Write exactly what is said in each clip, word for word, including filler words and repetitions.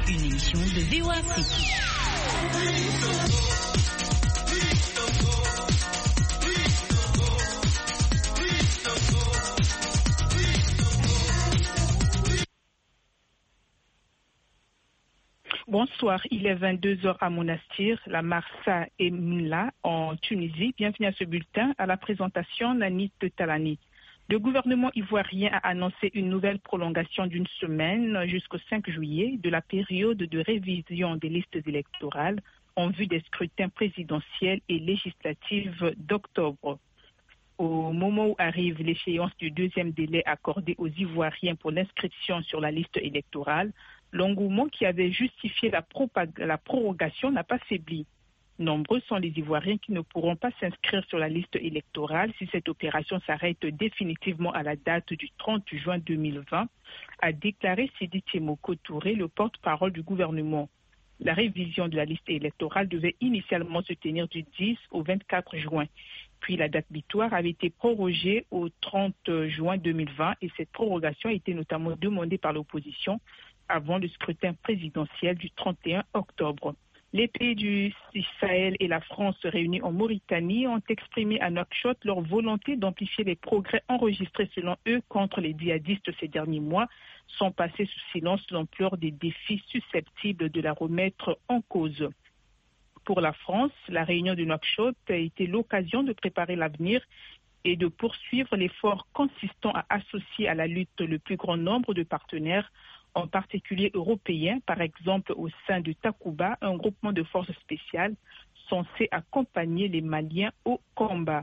une émission de V O A Afrique. Bonsoir, il est vingt-deux heures à Monastir, la Marsa et Mla en Tunisie. Bienvenue à ce bulletin, à la présentation Nanit Talani. Le gouvernement ivoirien a annoncé une nouvelle prolongation d'une semaine jusqu'au cinq juillet de la période de révision des listes électorales en vue des scrutins présidentiels et législatifs d'octobre. Au moment où arrive l'échéance du deuxième délai accordé aux Ivoiriens pour l'inscription sur la liste électorale, l'engouement qui avait justifié la, la prorogation n'a pas faibli. Nombreux sont les Ivoiriens qui ne pourront pas s'inscrire sur la liste électorale si cette opération s'arrête définitivement à la date du trente juin deux mille vingt, a déclaré Sidi Tchemoko Touré, le porte-parole du gouvernement. La révision de la liste électorale devait initialement se tenir du dix au vingt-quatre juin. Puis la date butoir avait été prorogée au trente juin deux mille vingt et cette prorogation a été notamment demandée par l'opposition avant le scrutin présidentiel du trente et un octobre. Les pays du Sahel et la France réunis en Mauritanie ont exprimé à Nouakchott leur volonté d'amplifier les progrès enregistrés selon eux contre les djihadistes ces derniers mois, sans passer sous silence l'ampleur des défis susceptibles de la remettre en cause. Pour la France, la réunion de Nouakchott a été l'occasion de préparer l'avenir et de poursuivre l'effort consistant à associer à la lutte le plus grand nombre de partenaires, en particulier européens, par exemple au sein de Takuba, un groupement de forces spéciales censé accompagner les Maliens au combat.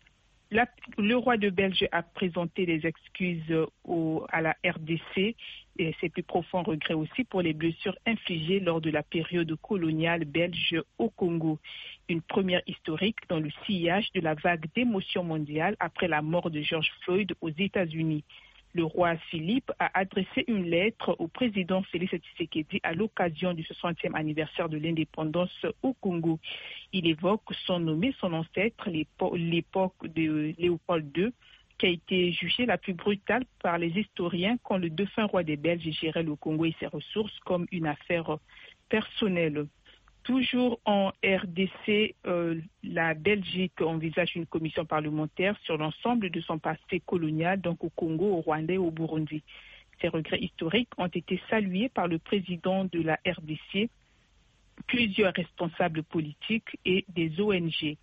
La, le roi de Belge a présenté des excuses au, à la R D C et ses plus profonds regrets aussi pour les blessures infligées lors de la période coloniale belge au Congo. Une première historique dans le sillage de la vague d'émotion mondiale après la mort de George Floyd aux États-Unis. Le roi Philippe a adressé une lettre au président Félix Tshisekedi à l'occasion du soixantième anniversaire de l'indépendance au Congo. Il évoque sans nommer son ancêtre, l'époque de Léopold deux, qui a été jugée la plus brutale par les historiens quand le défunt roi des Belges gérait le Congo et ses ressources comme une affaire personnelle. Toujours en R D C, euh, la Belgique envisage une commission parlementaire sur l'ensemble de son passé colonial, donc au Congo, au Rwanda et au Burundi. Ces regrets historiques ont été salués par le président de la R D C, plusieurs responsables politiques et des O N G.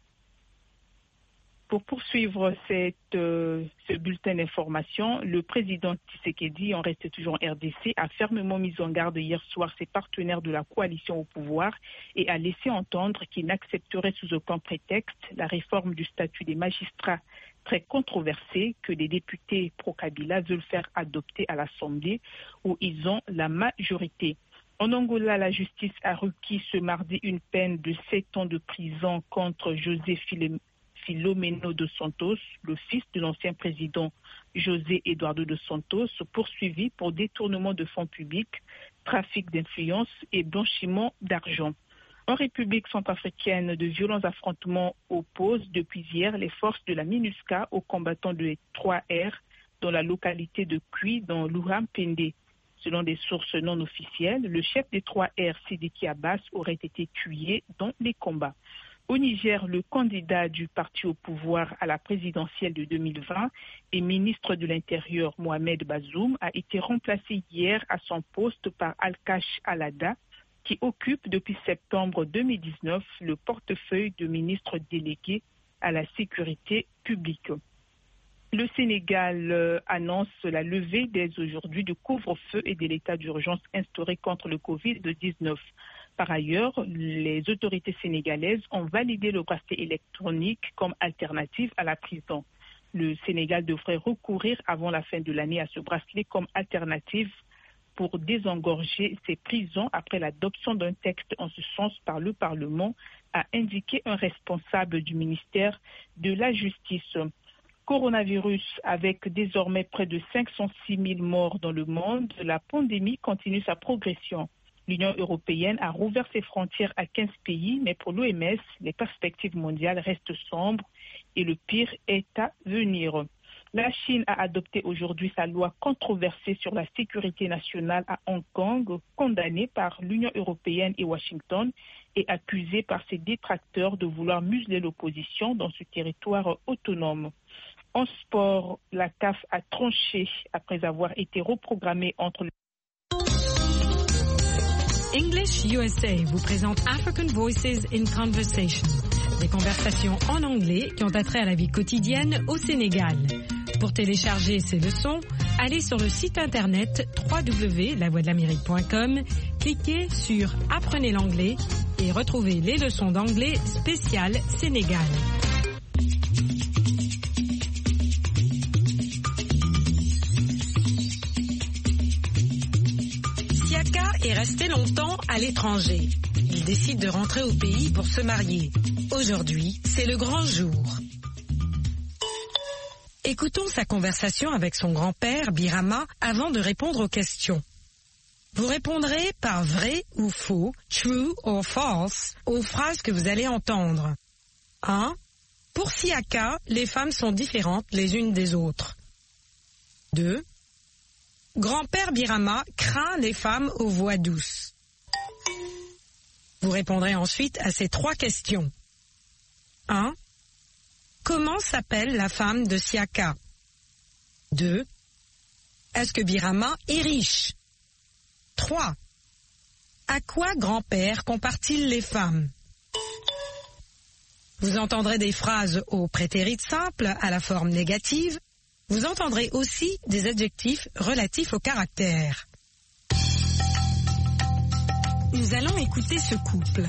Pour poursuivre cette, euh, ce bulletin d'information, le président Tshisekedi, en reste toujours en R D C, a fermement mis en garde hier soir ses partenaires de la coalition au pouvoir et a laissé entendre qu'il n'accepterait sous aucun prétexte la réforme du statut des magistrats très controversée que les députés pro-Kabila veulent faire adopter à l'Assemblée où ils ont la majorité. En Angola, la justice a requis ce mardi une peine de sept ans de prison contre José Filem. Filomeno dos Santos, le fils de l'ancien président José Eduardo dos Santos, poursuivi pour détournement de fonds publics, trafic d'influence et blanchiment d'argent. En République centrafricaine, de violents affrontements opposent depuis hier les forces de la MINUSCA aux combattants de trois R dans la localité de Kui, dans l'Ouham-Pendé. Selon des sources non officielles, le chef des trois R, Sidiki Abbas, aurait été tué dans les combats. Au Niger, le candidat du parti au pouvoir à la présidentielle de deux mille vingt et ministre de l'Intérieur Mohamed Bazoum a été remplacé hier à son poste par Al-Kash Alada, qui occupe depuis septembre deux mille dix-neuf le portefeuille de ministre délégué à la sécurité publique. Le Sénégal euh, annonce la levée dès aujourd'hui du couvre-feu et de l'état d'urgence instauré contre le covid dix-neuf. Par ailleurs, les autorités sénégalaises ont validé le bracelet électronique comme alternative à la prison. Le Sénégal devrait recourir avant la fin de l'année à ce bracelet comme alternative pour désengorger ses prisons après l'adoption d'un texte en ce sens par le Parlement, a indiqué un responsable du ministère de la Justice. Coronavirus, avec désormais près de cinq cent six mille morts dans le monde, la pandémie continue sa progression. L'Union européenne a rouvert ses frontières à quinze pays, mais pour l'O M S, les perspectives mondiales restent sombres et le pire est à venir. La Chine a adopté aujourd'hui sa loi controversée sur la sécurité nationale à Hong Kong, condamnée par l'Union européenne et Washington et accusée par ses détracteurs de vouloir museler l'opposition dans ce territoire autonome. En sport, la C A F a tranché après avoir été reprogrammée entre les English U S A vous présente African Voices in Conversation, des conversations en anglais qui ont attrait à la vie quotidienne au Sénégal. Pour télécharger ces leçons, allez sur le site internet w w w point la voix de l'amérique point com, cliquez sur Apprenez l'anglais et retrouvez les leçons d'anglais spéciales Sénégal. Siaka est resté longtemps à l'étranger. Il décide de rentrer au pays pour se marier. Aujourd'hui, c'est le grand jour. Écoutons sa conversation avec son grand-père, Birama, avant de répondre aux questions. Vous répondrez par vrai ou faux, true or false, aux phrases que vous allez entendre. un. Pour Siaka, les femmes sont différentes les unes des autres. deux. Grand-père Birama craint les femmes aux voix douces. Vous répondrez ensuite à ces trois questions. un. Comment s'appelle la femme de Siaka? deux. Est-ce que Birama est riche? trois. À quoi grand-père compare-t-il les femmes? Vous entendrez des phrases au prétérit simple à la forme négative. Vous entendrez aussi des adjectifs relatifs au caractère. Nous allons écouter ce couple.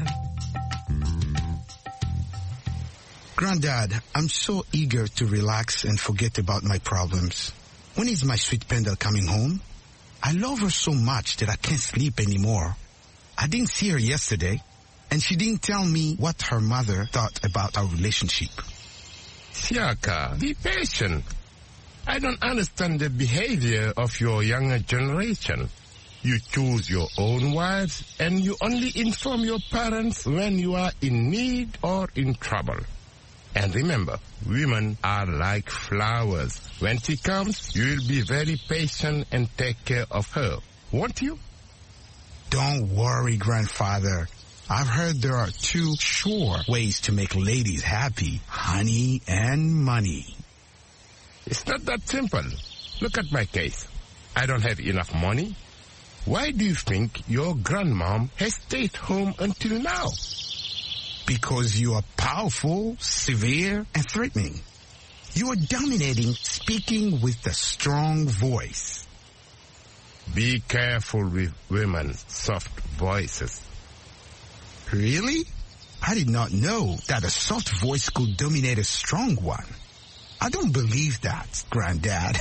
Granddad, I'm so eager to relax and forget about my problems. When is my sweet Pendle coming home? I love her so much that I can't sleep anymore. I didn't see her yesterday, and she didn't tell me what her mother thought about our relationship. Siaka, be patient. I don't understand the behavior of your younger generation. You choose your own wives, and you only inform your parents when you are in need or in trouble. And remember, women are like flowers. When she comes, you will be very patient and take care of her, won't you? Don't worry, grandfather. I've heard there are two sure ways to make ladies happy, honey and money. It's not that simple. Look at my case. I don't have enough money. Why do you think your grandmom has stayed home until now? Because you are powerful, severe, and threatening. You are dominating, speaking with a strong voice. Be careful with women's soft voices. Really? I did not know that a soft voice could dominate a strong one. I don't believe that, Granddad.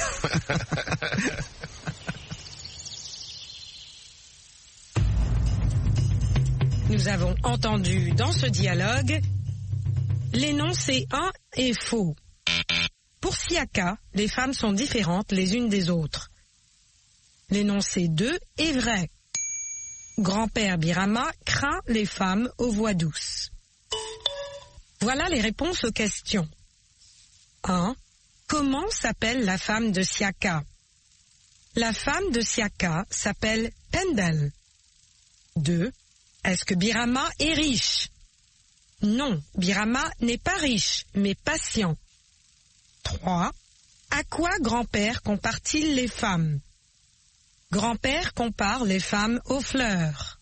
Nous avons entendu dans ce dialogue l'énoncé un est faux. Pour Siaka, les femmes sont différentes les unes des autres. L'énoncé deux est vrai. Grand-père Birama craint les femmes aux voix douces. Voilà les réponses aux questions. un. Comment s'appelle la femme de Siaka? La femme de Siaka s'appelle Pendle. deux. Est-ce que Birama est riche? Non, Birama n'est pas riche, mais patient. trois. À quoi grand-père compare-t-il les femmes? Grand-père compare les femmes aux fleurs.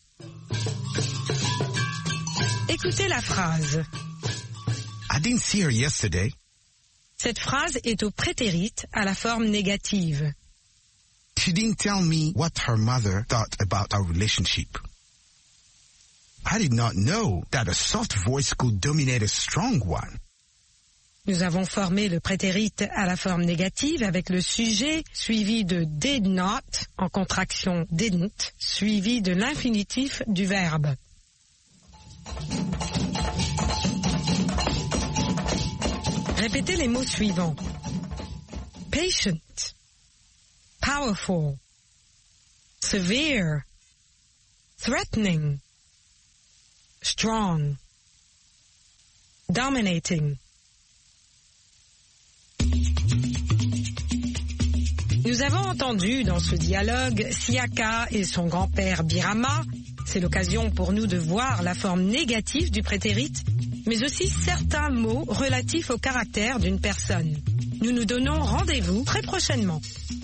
Écoutez la phrase. I didn't see her yesterday. Cette phrase est au prétérit à la forme négative. She didn't tell me what her mother thought about our relationship. I did not know that a soft voice could dominate a strong one. Nous avons formé le prétérit à la forme négative avec le sujet suivi de did not en contraction didn't suivi de l'infinitif du verbe. Répétez les mots suivants. Patient, powerful, severe, threatening, strong, dominating. Nous avons entendu dans ce dialogue Siaka et son grand-père Birama. C'est l'occasion pour nous de voir la forme négative du prétérit, mais aussi certains mots relatifs au caractère d'une personne. Nous nous donnons rendez-vous très prochainement.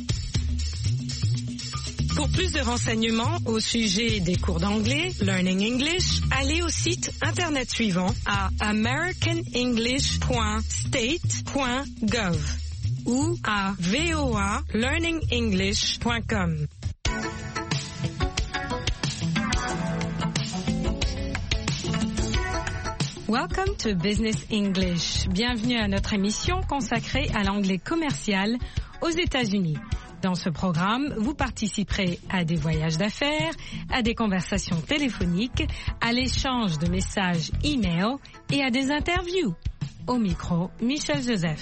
Pour plus de renseignements au sujet des cours d'anglais, Learning English, allez au site internet suivant à american english point state point gov ou à v o a learning english point com. Welcome to Business English. Bienvenue à notre émission consacrée à l'anglais commercial aux États-Unis. Dans ce programme, vous participerez à des voyages d'affaires, à des conversations téléphoniques, à l'échange de messages e-mail et à des interviews. Au micro, Michel Joseph.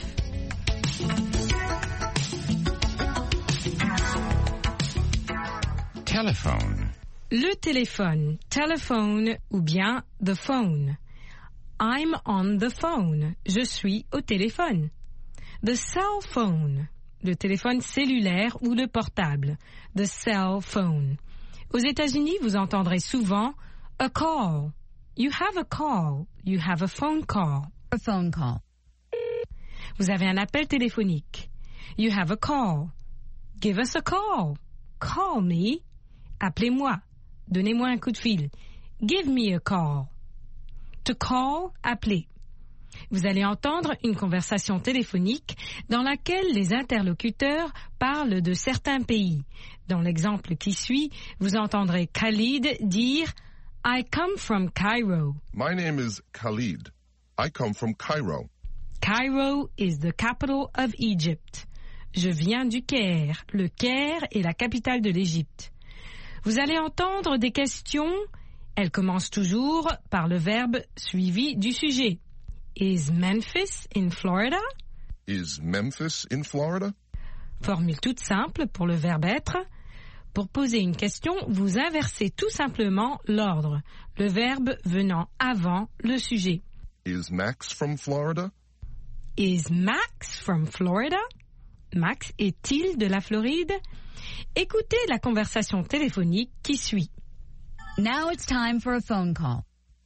Telephone. Le téléphone, telephone ou bien the phone. I'm on the phone. Je suis au téléphone. The cell phone. Le téléphone cellulaire ou le portable. The cell phone. Aux États-Unis, vous entendrez souvent a call. You have a call. You have a phone call. A phone call. Vous avez un appel téléphonique. You have a call. Give us a call. Call me. Appelez-moi. Donnez-moi un coup de fil. Give me a call. To call, appeler. Vous allez entendre une conversation téléphonique dans laquelle les interlocuteurs parlent de certains pays. Dans l'exemple qui suit, vous entendrez Khalid dire « I come from Cairo ». My name is Khalid. I come from Cairo. Cairo is the capital of Egypt. Je viens du Caire. Le Caire est la capitale de l'Égypte. Vous allez entendre des questions. Elles commencent toujours par le verbe suivi du sujet. Is Memphis in Florida? Is Memphis in Florida? Formule toute simple pour le verbe être. Pour poser une question, vous inversez tout simplement l'ordre, le verbe venant avant le sujet. Is Max from Florida? Is Max from Florida? Max est-il de la Floride? Écoutez la conversation téléphonique qui suit. Now it's time for a phone call.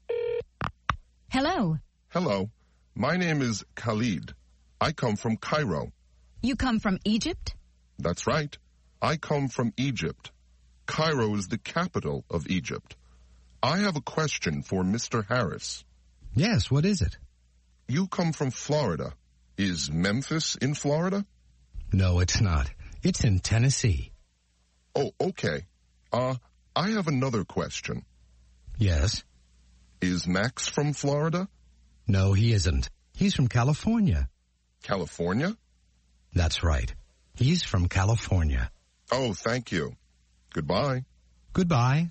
Hello. Hello. My name is Khalid. I come from Cairo. You come from Egypt? That's right. I come from Egypt. Cairo is the capital of Egypt. I have a question for Mister Harris. Yes, what is it? You come from Florida. Is Memphis in Florida? No, it's not. It's in Tennessee. Oh, okay. Uh, I have another question. Yes? Is Max from Florida? No, he isn't. He's from California. California? That's right. He's from California. Oh, thank you. Goodbye. Goodbye.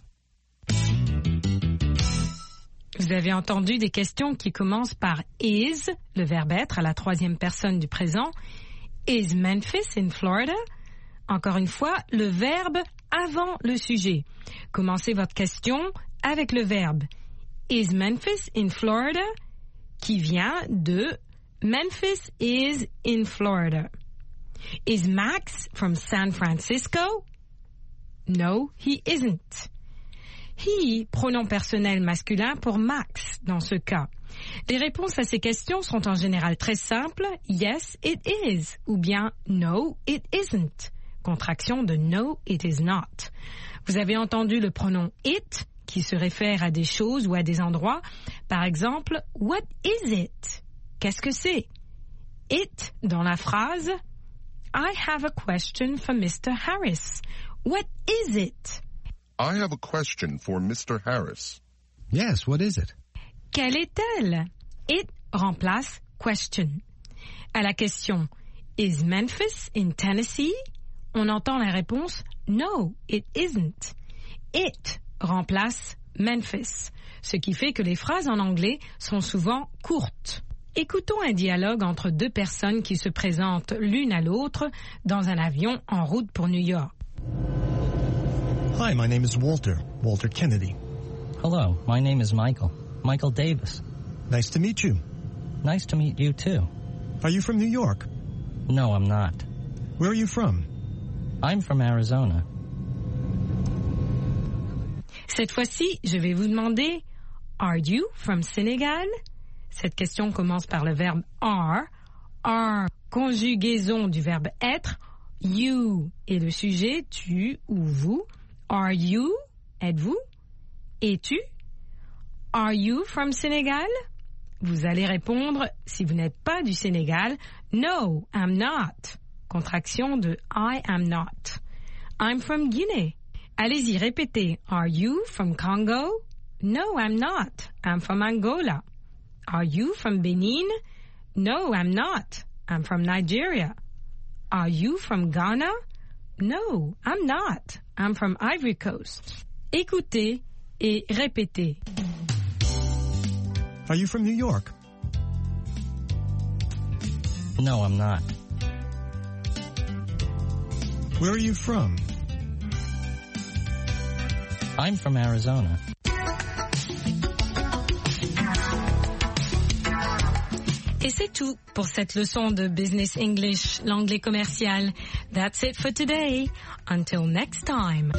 Vous avez entendu des questions qui commencent par is, le verbe être à la troisième personne du présent. Is Memphis in Florida? Encore une fois, le verbe avant le sujet. Commencez votre question avec le verbe Is Memphis in Florida? Qui vient de Memphis is in Florida. Is Max from San Francisco? No, he isn't. He, pronom personnel masculin pour Max dans ce cas. Les réponses à ces questions sont en général très simples. Yes, it is. Ou bien no, it isn't. Contraction de no, it is not. Vous avez entendu le pronom it qui se réfère à des choses ou à des endroits. Par exemple, what is it? Qu'est-ce que c'est? It dans la phrase I have a question for Mister Harris. What is it? I have a question for Mister Harris. Yes, what is it? Quelle est-elle? It remplace question. À la question Is Memphis in Tennessee? On entend la réponse No, it isn't. It remplace Memphis, ce qui fait que les phrases en anglais sont souvent courtes. Écoutons un dialogue entre deux personnes qui se présentent l'une à l'autre dans un avion en route pour New York. Hi, my name is Walter, Walter Kennedy. Hello, my name is Michael, Michael Davis. Nice to meet you. Nice to meet you too. Are you from New York? No, I'm not. Where are you from? I'm from Arizona. Cette fois-ci, je vais vous demander, are you from Senegal? Cette question commence par le verbe are. Are, conjugaison du verbe être. You est le sujet, tu ou vous. Are you, êtes-vous? Es-tu? Are you from Senegal? Vous allez répondre, si vous n'êtes pas du Sénégal, no, I'm not. Contraction de I am not. I'm from Guinée. Allez-y, répétez. Are you from Congo? No, I'm not. I'm from Angola. Are you from Benin? No, I'm not. I'm from Nigeria. Are you from Ghana? No, I'm not. I'm from Ivory Coast. Écoutez et répétez. Are you from New York? No, I'm not. Where are you from? I'm from Arizona. Et c'est tout pour cette leçon de Business English, l'anglais commercial. That's it for today. Until next time.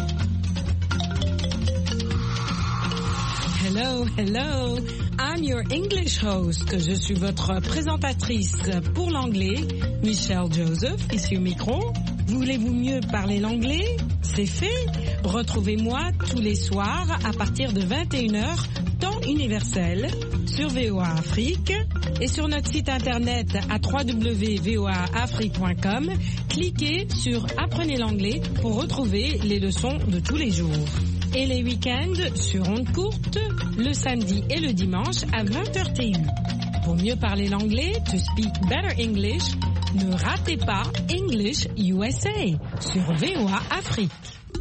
Hello, hello. I'm your English host. Je suis votre présentatrice pour l'anglais, Michelle Joseph, ici au micro. Voulez-vous mieux parler l'anglais? C'est fait. Retrouvez-moi tous les soirs à partir de vingt et une heures, temps universel, sur V O A Afrique et sur notre site internet à w w w point v o a afrique point com. Cliquez sur Apprenez l'anglais pour retrouver les leçons de tous les jours. Et les week-ends sur ondes courtes, le samedi et le dimanche à vingt heures T U. Pour mieux parler l'anglais, to speak better English, ne ratez pas English U S A sur V O A Afrique.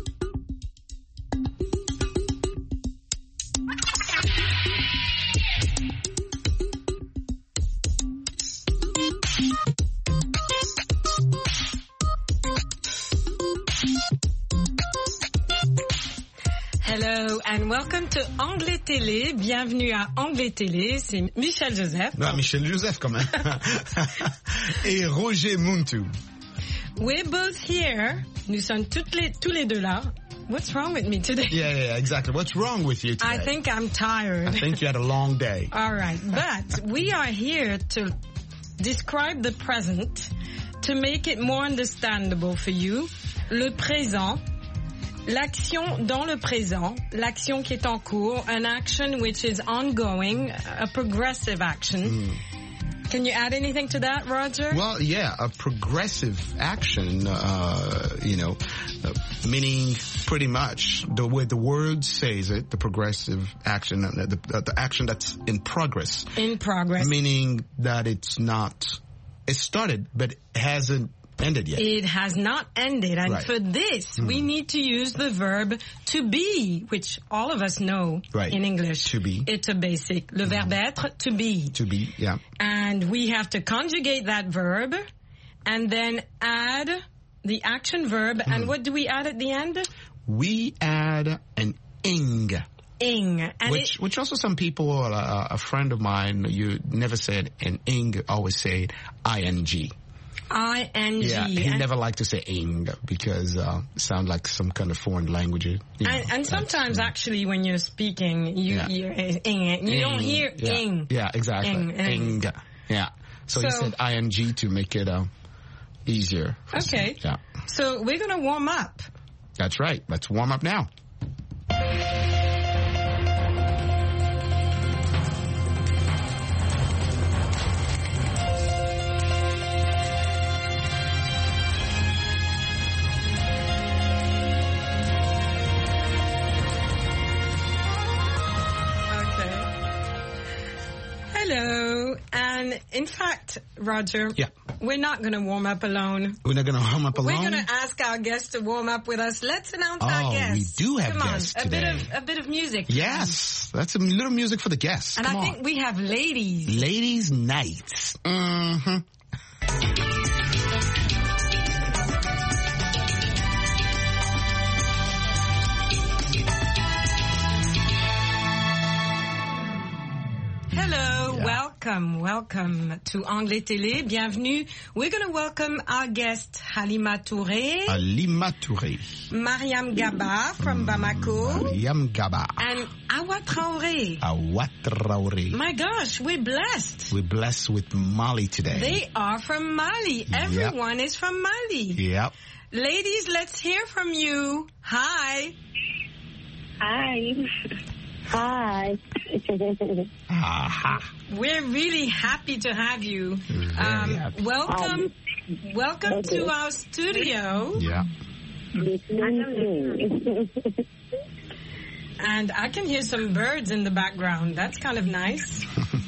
Hello and welcome to Anglais Télé. Bienvenue à Anglais Télé. C'est Michel Joseph. Non, Michel Joseph quand même. Et Roger Muntu. We're both here. Nous sommes toutes les, tous les deux là. What's wrong with me today? Yeah, yeah, exactly. What's wrong with you today? I think I'm tired. I think you had a long day. All right, but we are here to describe the present, to make it more understandable for you. Le présent. L'action dans le présent, l'action qui est en cours, an action which is ongoing, a progressive action. Mm. Can you add anything to that, Roger? Well, yeah, a progressive action, uh, you know, uh, meaning pretty much the way the word says it, the progressive action, uh, the, uh, the action that's in progress. In progress. Meaning that it's not, it started, but it hasn't ended yet. It has not ended. And right. for this, mm. we need to use the verb to be, which all of us know right. in English. To be. It's a basic. Le mm. verbe être, to be. To be, yeah. And we have to conjugate that verb and then add the action verb. Mm. And what do we add at the end? We add an ing. Ing. And which, it, which also some people, uh, a friend of mine, you never said an ing, always say ing. I N G. Yeah, he and never liked to say ing because uh, it sounds like some kind of foreign language. You know, and, and sometimes uh, actually when you're speaking, you yeah. you're ing. You ing. don't hear yeah. ing. Yeah, exactly. Ing. ing. Yeah. So, so he said ing to make it uh, easier. Okay. Yeah. So we're going to warm up. That's right. Let's warm up now. Hello, and in fact, Roger, yeah. we're not going to warm up alone. We're not going to warm up alone? We're going to ask our guests to warm up with us. Let's announce oh, our guests. we do have Come guests on, today. A bit of, a bit of music. Yes, that's a little music for the guests. And Come I on. think we have ladies. Ladies' nights. Mm-hmm. Hello, yeah. well, welcome, welcome to Anglais Télé. Bienvenue. We're going to welcome our guest Halima Touré. Halima Touré. Mariam Gaba from Bamako. Mariam Gaba. And Awa Traoré. Awa Traoré. My gosh, we're blessed. We're blessed with Mali today. They are from Mali. Everyone yep. is from Mali. Yep. Ladies, let's hear from you. Hi. Hi. Hi. Aha. We're really happy to have you. Um, happy. Welcome, um, welcome okay. to our studio. Yeah. And I can hear some birds in the background. That's kind of nice.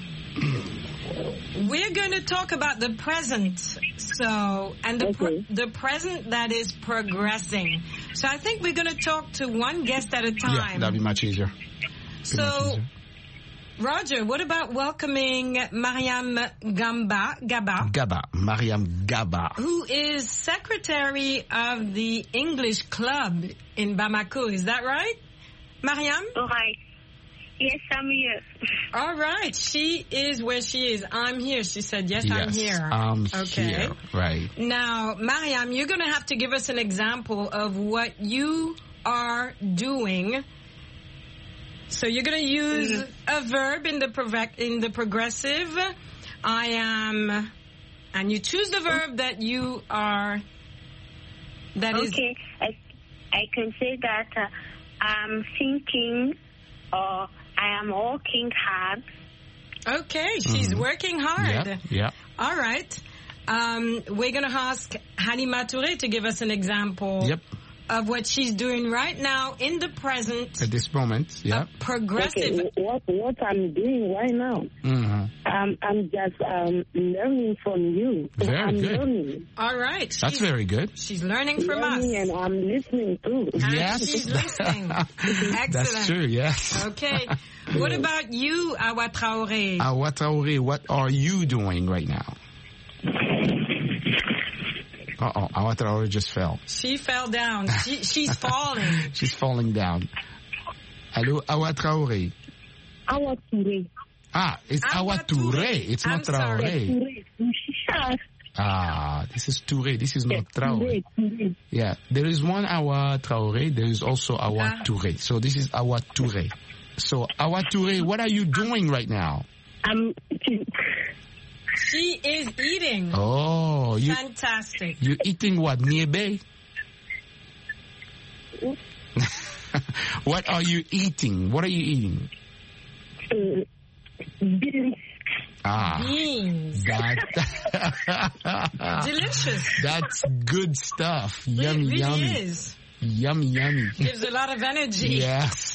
We're going to talk about the present. So, and the okay. pre- the present that is progressing. So I think we're going to talk to one guest at a time. Yeah, that'd be much easier. So, Roger, what about welcoming Mariam Gamba, Gaba? Gaba, Mariam Gaba. Who is secretary of the English Club in Bamako. Is that right, Mariam? All right. Yes, I'm here. All right. She is where she is. I'm here. She said, yes, yes I'm here. I'm okay. here. Right. Now, Mariam, you're going to have to give us an example of what you are doing. So you're going to use mm-hmm. a verb in the prov- in the progressive. I am, and you choose the verb that you are. That okay. is. Okay, I, I can say that uh, I'm thinking, or I am working hard. Okay, she's mm-hmm. working hard. Yeah. yeah. All right. Um, we're going to ask Halima Touré to give us an example. Yep. Of what she's doing right now in the present. At this moment, yeah. Progressive. Okay, what, what I'm doing right now, mm-hmm. um, I'm just um, learning from you. Very I'm good. Learning. All right. She's, That's very good. She's learning from learning us. And I'm listening too. And yes. she's listening. Excellent. That's true, yes. Okay. What about you, Awa Traoré? Awa Traoré, what are you doing right now? Uh-oh, Awa Traoré just fell. She fell down. She, she's falling. She's falling down. Hello, Awa Traoré. Awa Touré. Ah, it's Awa, Awa Touré. Touré. It's I'm not Traoré. Sorry. Ah, this is Touré. This is not Traoré. Touré. Yeah, there is one Awa Traoré. There is also Awa ah. Touré. So this is Awa Touré. So, Awa Touré, what are you doing right now? I'm... She is eating. Oh, you fantastic. You eating what? Niébé? What are you eating? What are you eating? Uh, beans. Ah, beans. That delicious. That's good stuff. It yummy, really yummy. Is. Yummy, yummy. Gives a lot of energy. Yes.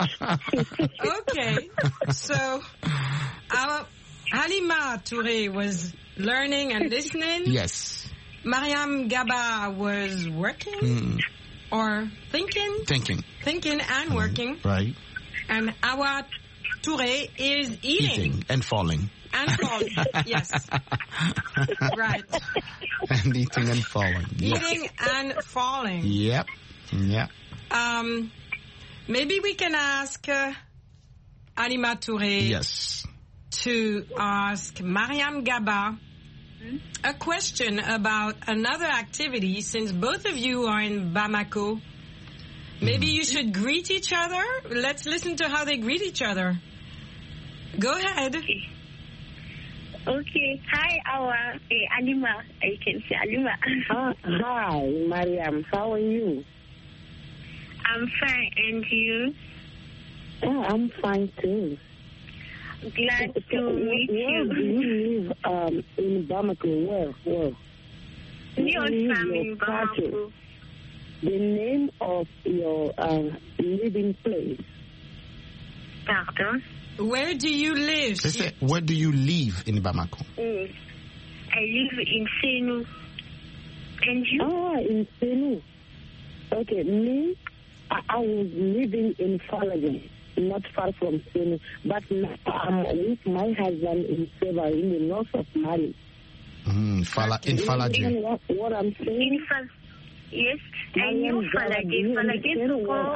Okay, so our Halima Touré was learning and listening. Yes. Mariam Gaba was working mm. or thinking. Thinking. Thinking and mm. working. Right. And Awa Touré is eating. Eating and falling. And falling, yes. Right. And eating and falling. Eating yes. and falling. Yep. Yeah. Um, maybe we can ask uh, Halima Touré. Yes. To ask Mariam Gaba a question about another activity, since both of you are in Bamako. Maybe you should greet each other. Let's listen to how they greet each other. Go ahead. Okay. Okay. Hi, Awa. Hey, Halima. I can say Halima. uh, hi, Mariam. How are you? I'm fine. And you? Oh, I'm fine too. Glad to so, meet where you. Where do you live um, in Bamako? Where? Where? Where do you live in Bamako? The name of your uh, living place. Pardon? Where do you live? Say, where do you live in Bamako? Mm. I live in Senou. And you? Ah, in Senou. Okay, me, I, I was living in Falagan, not far from Senou. But now I'm with my husband in Seva, in the north of Mali. Mm, Fala, in Falagan. What, what I'm saying? In Fal- yes, I know Falagan.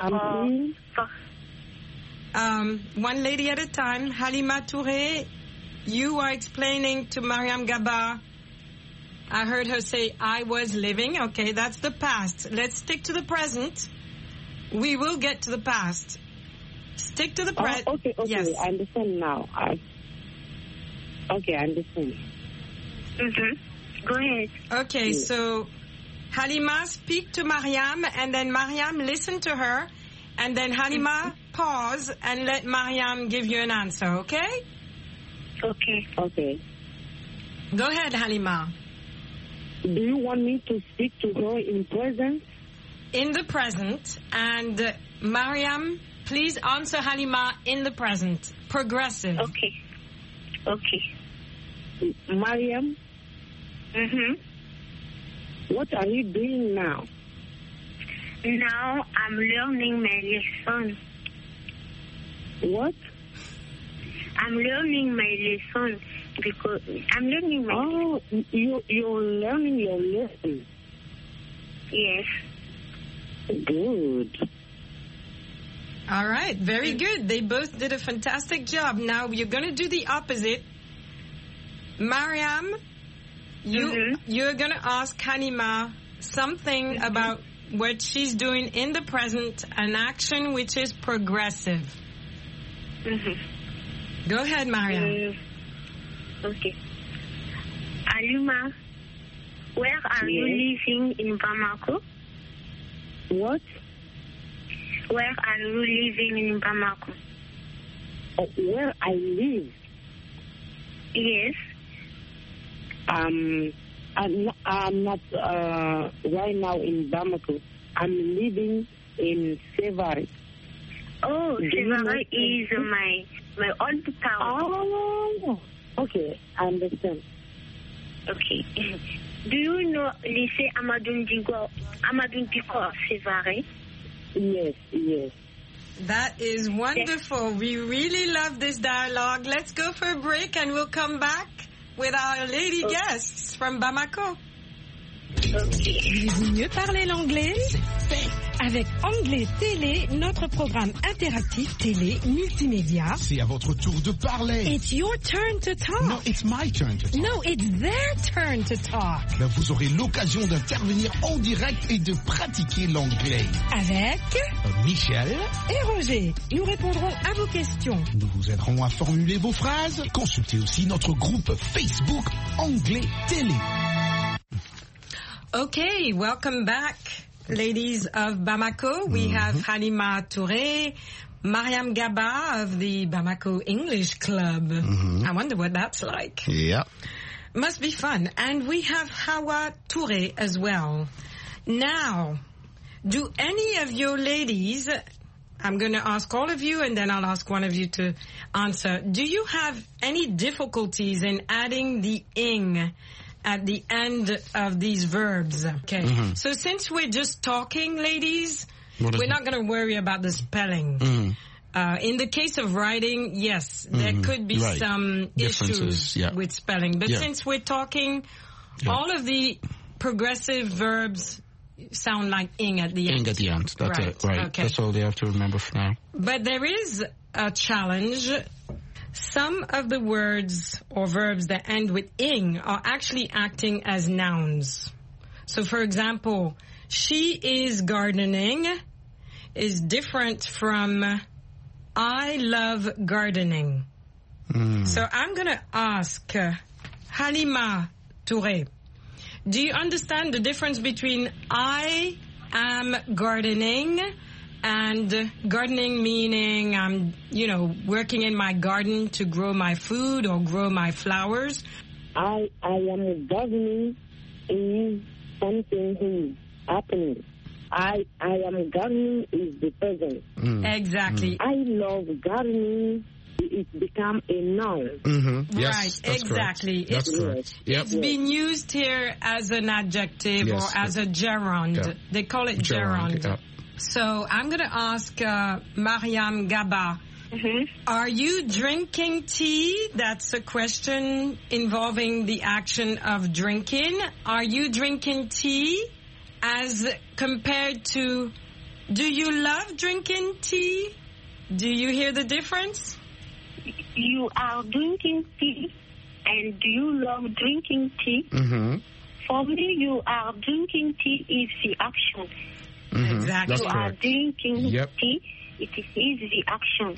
Falagan. Um, one lady at a time. Halima Touré, you are explaining to Mariam Gaba. I heard her say, I was living. Okay, that's the past. Let's stick to the present. We will get to the past. Stick to the present. Oh, okay, okay. Yes. I understand now. I, okay, I understand. Mm-hmm. Go ahead. Okay, Yes. so Halima, speak to Mariam, and then Mariam, listen to her, and then Halima, pause, and let Mariam give you an answer, okay? Okay. Okay. Go ahead, Halima. Do you want me to speak to her in present? In the present, and uh, Mariam, please answer Halima in the present. Progressive. Okay. Okay. Mariam, Mm-hmm. what are you doing now? Now I'm learning my lesson. What? I'm learning my lesson because I'm learning my Oh, you, you're learning your lesson. Yes. Good. All right, very good. They both did a fantastic job. Now you're going to do the opposite. Mariam, you, Mm-hmm. you're going to ask Halima something Mm-hmm. about what she's doing in the present, an action which is progressive. Mm-hmm. Go ahead, Mariam. Mm, okay. Alima, where are you Yes. living in Bamako? What? Where are you living in Bamako? Oh, where I live? Yes. Um, I'm not, I'm not uh, right now in Bamako. I'm living in Sevare. Oh, Do you know- Sevare is my my old town. Oh, okay, I understand. Okay. Do you know Lycée Amadou Ndigo, Amadou Ndigo, Sevare? Yes, yes. That is wonderful. We really love this dialogue. Let's go for a break and we'll come back with our lady Okay. guests from Bamako. Okay. Voulez-vous mieux parler l'anglais? Avec Anglais Télé, notre programme interactif télé multimédia. C'est à votre tour de parler. It's your turn to talk. No, it's my turn to talk. No, it's their turn to talk. Ben, vous aurez l'occasion d'intervenir en direct et de pratiquer l'anglais. Avec Euh, Michel, et Roger, nous répondrons à vos questions. nous vous aiderons à formuler vos phrases. Consultez aussi notre groupe Facebook Anglais Télé. Okay, welcome back, ladies of Bamako. We have Halima Touré, Mariam Gaba of the Bamako English Club. I wonder what that's like. Yeah. Must be fun. And we have Hawa Touré as well. Now, do any of your ladies, I'm going to ask all of you and then I'll ask one of you to answer. Do you have any difficulties in adding the ing at the end of these verbs? Okay. Mhm. So since we're just talking, ladies, What is we're it? not going to worry about the spelling. Mhm. Uh, in the case of writing, yes, there Mhm. could be Right. some Differences, issues yeah. with spelling. But Yeah. since we're talking, Yeah. all of the progressive verbs sound like ing at the end. Ing at the end. That's Right, it. Right. okay. That's all they have to remember for now. But there is a challenge. Some of the words or verbs that end with ing are actually acting as nouns. So for example, she is gardening is different from I love gardening. Mm. So I'm going to ask uh, Halima Touré, do you understand the difference between I am gardening and gardening meaning I'm, you know, working in my garden to grow my food or grow my flowers? I I am gardening is something is happening. I I am gardening is the present. Mm. Exactly. I love gardening. It's become a noun. Mm-hmm. Yes, Right, that's exactly. Correct. That's It's- correct. Yep. It's been used here as an adjective Yes. or as a gerund. Yeah. They call it Gerund, gerund. yeah. So I'm going to ask uh, Mariam Gaba, Mm-hmm. are you drinking tea? That's a question involving the action of drinking. Are you drinking tea as compared to, do you love drinking tea? Do you hear the difference? you are drinking tea, and do you love drinking tea? Mm-hmm. For me, you are drinking tea is the action. Mm-hmm. Exactly. That's you correct. are drinking Yep. tea, it is the action.